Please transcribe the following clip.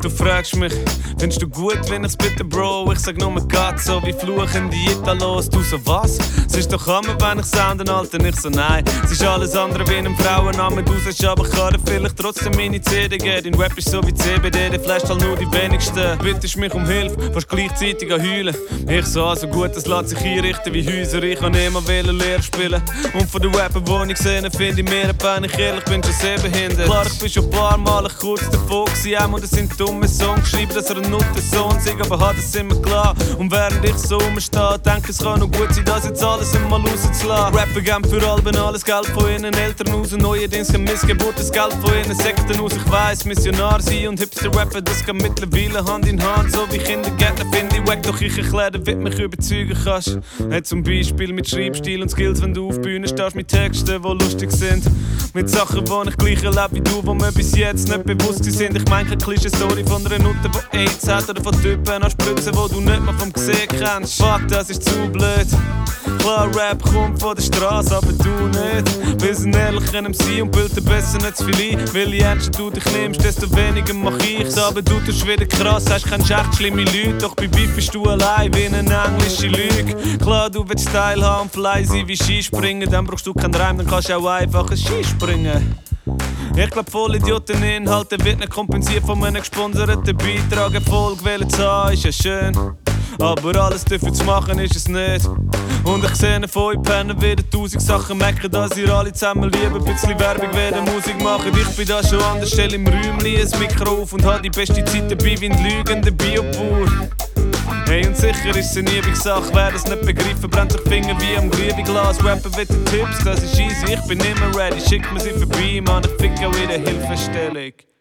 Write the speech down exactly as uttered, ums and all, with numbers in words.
Du fragst mich, findest du gut, wenn ich's bitte, Bro? Ich sag nur Gott, so wie fluchen die Italos. Du so, was? Es ist doch Hammer, wenn ich sounden, Alter. Ich so, nein. Es ist alles andere wie ein Frauenname. Du sagst, aber ich kann dir vielleicht trotzdem meine C D geben. Dein Rap ist so wie C B D, der flasht halt nur die wenigsten. Bittest mich um Hilfe, fast gleichzeitig an heulen. Ich so, also gut, das lässt sich einrichten wie Häuser. Ich kann immer wählen, Lehrer spielen. Und von den Rapper, die ich gesehen finde ich mehr, wenn ich ehrlich bin, schon sehr behindert. Klar, ich bin schon ein paar Mal kurz davor gewesen, auch und es sind dumme Songs geschrieben, dass er ein Nuttensohn singt, aber hat es immer klar. Und während ich so rumstehe, denke es kann noch gut sein, das jetzt alles einmal rauszulassen. Rapper geben für Alben alles Geld von ihren Eltern raus, neuerdings kein Missgeburt, das Geld von ihren Sekten aus. Ich weiss, Missionar sein und Hipster-Rapper, das geht mittlerweile Hand in Hand, so wie Kindergärtner finde ich wack, doch ich erkläre, wie du mich überzeugen kannst. Hey, zum Beispiel mit Schreibstil und Skills, wenn du auf Bühne stehst, mit Texten, die lustig sind. Mit Sachen, die ich gleich erlebe wie du, die mir bis jetzt nicht bewusst sind. Ich meine keine Klischee-Story von einer Nutte, die AIDS hat, oder von Typen an Spritzen, die du nicht mehr vom Gesehen kennst. Fuck, das ist zu blöd. Klar, Rap kommt von der Straße, aber du nicht. Wir sind ehrlich in M C und bilden besser nicht zu viel ein. Weil je ernster du dich nimmst, desto weniger mach ich's. Aber du tust wieder krass, hast kein echt schlimme Leute. Doch bei Beef bist du allein wie eine englische Lüge. Klar, du willst Style haben, fly sein wie Skispringen. Dann brauchst du keinen Reim, dann kannst du auch einfach ein Skispringen. Ich glaub, voll Idioten Inhalte wird nicht kompensiert von einem gesponserten Beitrag. Erfolg wählen zu haben ist ja schön, aber alles dafür zu machen ist es nicht. Und ich sehe von euch pennen wieder tausend Sachen mecken, dass ihr alle zusammen lieben, ein bisschen Werbung werden, Musik machen. Ich bin da schon an der Stelle im Räumchen, ein Mikro auf und hab die beste Zeit dabei wie ein lügender Biobauer. Hey, und sicher ist es eine Übungssache, wer das nicht begriffen, brennt sich Finger wie am Glühweinglas. Rapper wieder Tipps, das ist easy, ich bin immer ready, schickt mir sie vorbei, Mann, ich fick auch wieder Hilfestellung.